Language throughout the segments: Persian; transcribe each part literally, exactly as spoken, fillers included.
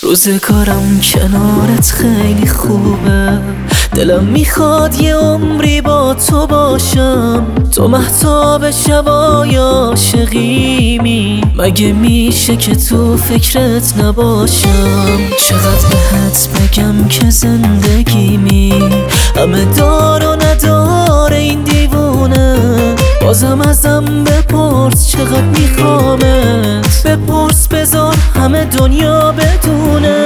روزگارم کنارت خیلی خوبه، دلم میخواد یه عمری با تو باشم. تو مهتاب شبای عاشقیمی، مگه میشه که تو فکرت نباشم؟ چقدر بهت بگم که زندگیمی همه دار و نداره این دیوونه. بازم ازم بپرس چقدر میخوامت، بپرس بذار همه دنیا بدونه.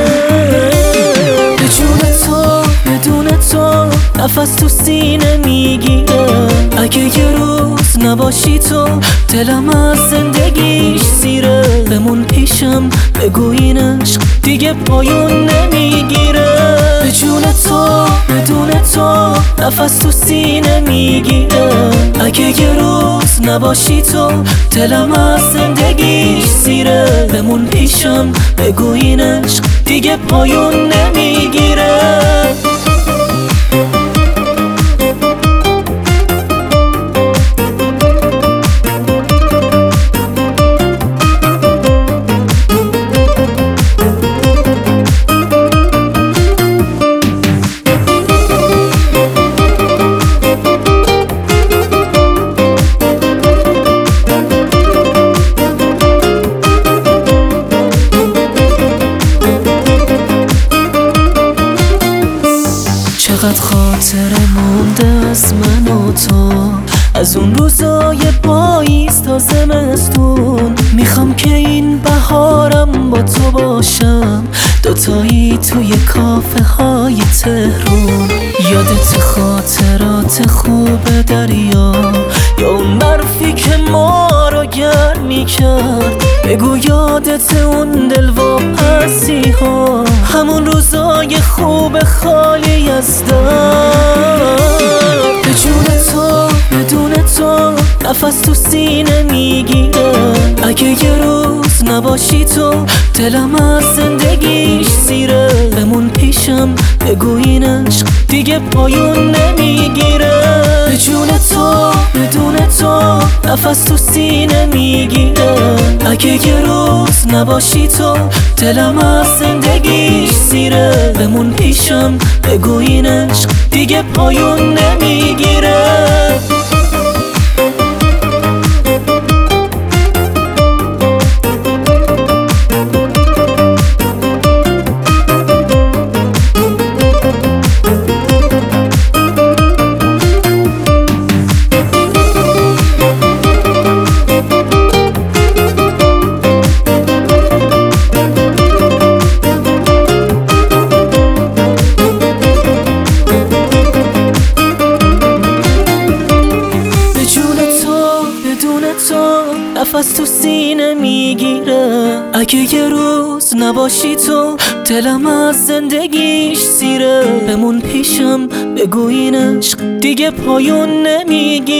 به جون تو بدون تو نفس تو سینه میگیره. اگه یه روز نباشی تو دلم از زندگیش سیره. بمون پیشم بگو این عشق دیگه پایون نمیگیره. به جون تو بدون تو نفس تو سینه میگیره. اگه یه روز نباشی تو دلم از زندگیش سیره. بمون پیشم بگو این عشق دیگه پایون نمیگیره. چقدر خاطره مونده از من و تو، از اون روزای پاییز تا زمستون. میخوام که این بهارم با تو باشم، دوتایی توی کافه های تهرون. یادت خاطرات خوب دریا، یا اون برفی که ما رو گرم میکرد؟ بگو یادت اون دلواپسی ها، همون روزای خوب خالی از درد. به جون تو بدون تو نفس تو سینه میگیره. اگه یه روز نباشی تو دلم از زندگیش سیره. بمون پیشم بگو این عشق دیگه پایون نمیگیره. به جون تو بدون تو نفس تو سینه میگیره. اگه یه روز نباشی تو دلم از زندگیش سیره. بمون پیشم بگو این عشق دیگه پایون نمیگیره. نفس تو سینه میگیره. اگه یه روز نباشی تو دلم از زندگیش سیره. بمون پیشم بگو این عشق دیگه پایون نمیگیره.